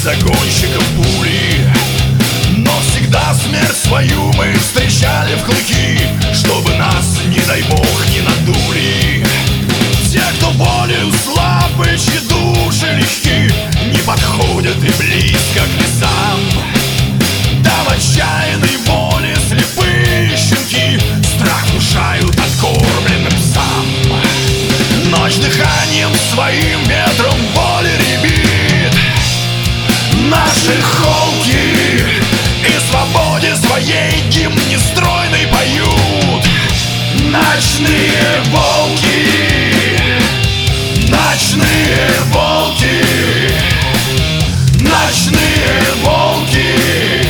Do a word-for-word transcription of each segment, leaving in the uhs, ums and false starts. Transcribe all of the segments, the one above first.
загонщиков пули, но всегда смерть свою мы встречали в клыки, чтобы нас, не дай бог, не надули. Те, кто более слабы, чьи души легки, не подходят и близко к лесам. Да в отчаянной воле слепые щенки страх внушают откормленным псам. Ночь дыханием своим ветром боли рябит наши холки, и свободе своей гимн нестройный поют ночные волки, ночные волки, ночные волки,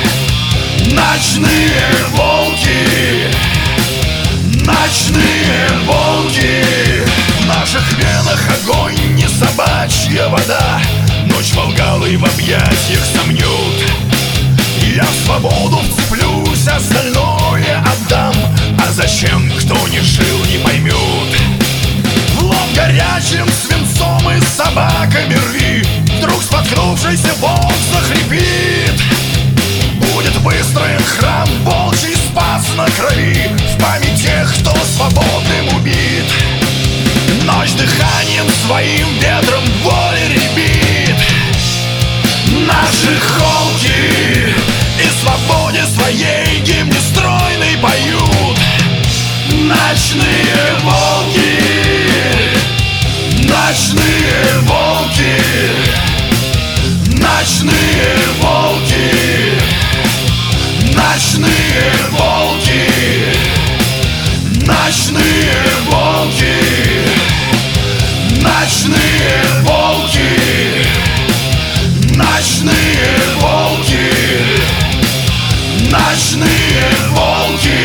ночные волки, ночные волки. В наших венах огонь, не собачья вода, ночь волгалой в объятиях сомнет. Я в свободу вцеплюсь, остальное отдам, а зачем, кто не жил, не поймет. В лоб горячим свинцом и собаками рви, вдруг споткнувшийся волк захрипит. Будет выстроен храм, волчий спас на крови, в память тех, кто свободным убит. Ночь дыханием своим ветром воли рябит наши холки, и свободе своей гимн нестройный поют ночные волки, ночные волки, ночные волки, ночные волки, ночные волки, ночные волки, ночные волки, ночные волки,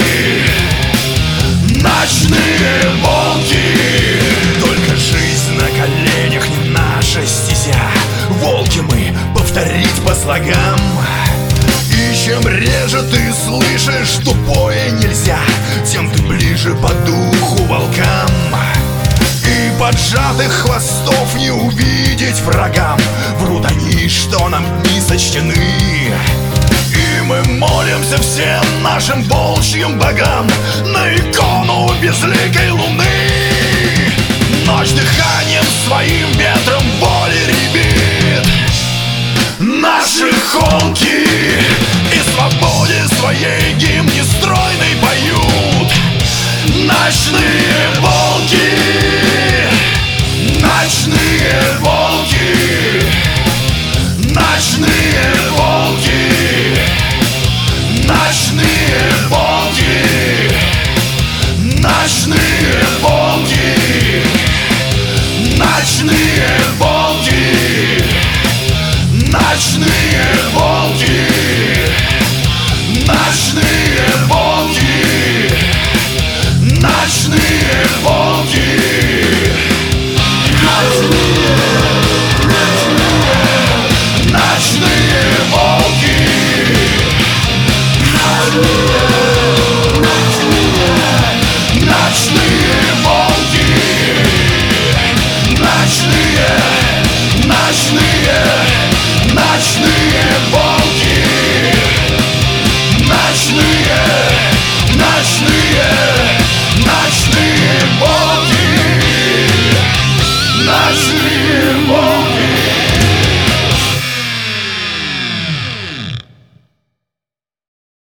ночные волки. Только жизнь на коленях не наша стезя, волки мы, повторить по слогам. И чем реже ты слышишь тупое нельзя, тем ты ближе по духу волкам. И поджатых хвостов не увидеть врагам, врут они, что нам дни сочтены. И мы молимся всем нашим волчьим богам на икону безликой луны. Ночь дыханием своим ветром боли рябит наши холки, и свободе своей гимн нестройный поют ночные волки, ночные волки, ночные волки, ночные волки, ночные волки, ночные волки, ночные волки, ночные волки, ночные волки. Ночные волки.